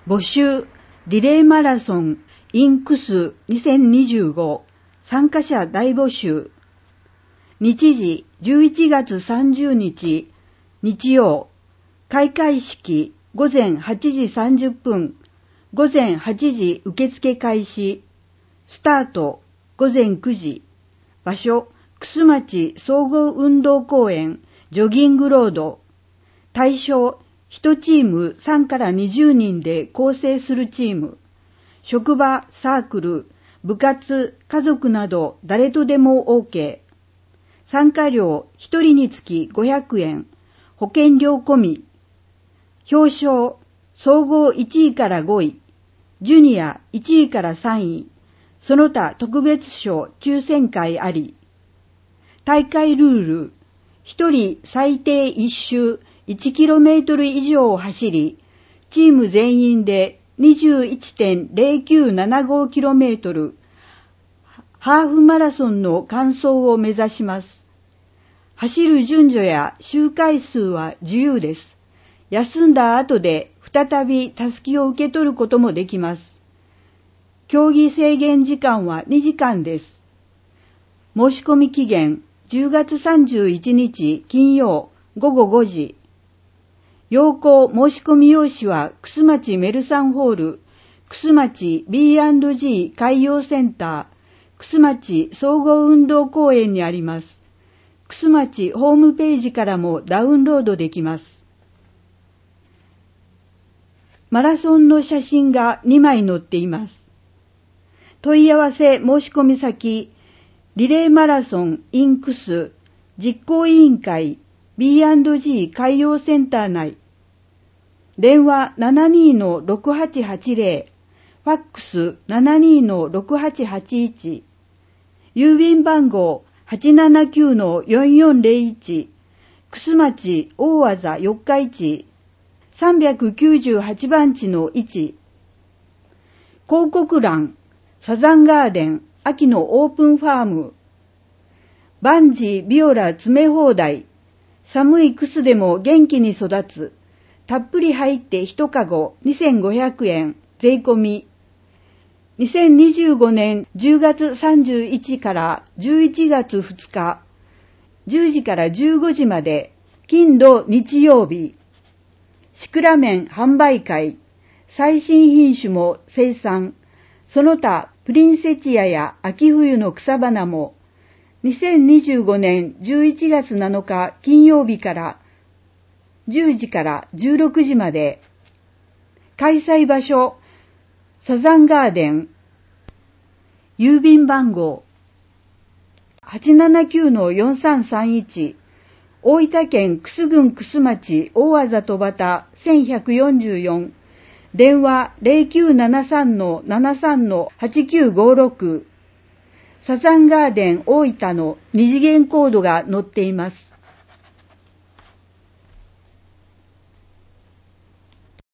募集リレーマラソン in クス2025参加者大募集。日時11月30日日曜。開会式午前8時30分。午前8時受付開始。スタート午前9時。場所楠町総合運動公園ジョギングロード。対象1チーム3から20人で構成するチーム。職場、サークル、部活、家族など誰とでも OK。参加料1人につき500円。保険料込み。表彰、総合1位から5位。ジュニア1位から3位。その他特別賞抽選会あり。大会ルール。1人最低1周 1km 以上を走り、チーム全員で 21.0975km、ハーフマラソンの完走を目指します。走る順序や周回数は自由です。休んだ後で再びたすきを受け取ることもできます。競技制限時間は2時間です。申し込み期限10月31日金曜午後5時。要項申し込み用紙は楠町メルサンホール、楠町 B&G 海洋センター、楠町総合運動公園にあります。楠町ホームページからもダウンロードできます。マラソンの写真が2枚載っています。問い合わせ申し込み先、リレーマラソン in クス実行委員会 B&G 海洋センター内。電話 72-6880、ファックス 72-6881、郵便番号 879-4401、楠町大字四日市、398番地の1。広告欄、サザンガーデン、秋のオープンファーム。バンジービオラ詰め放題。寒いクスでも元気に育つ。たっぷり入って1カゴ2500円税込み。2025年10月31から11月2日10時から15時まで金土日曜日。シクラメン販売会。最新品種も生産。その他プリンセチアや秋冬の草花も。2025年11月7日金曜日から10時から16時まで。開催場所、サザンガーデン。郵便番号、879-4331。大分県玖珠郡玖珠町大字戸端1144。電話 0973-73-8956。サザンガーデン大分の二次元コードが載っています。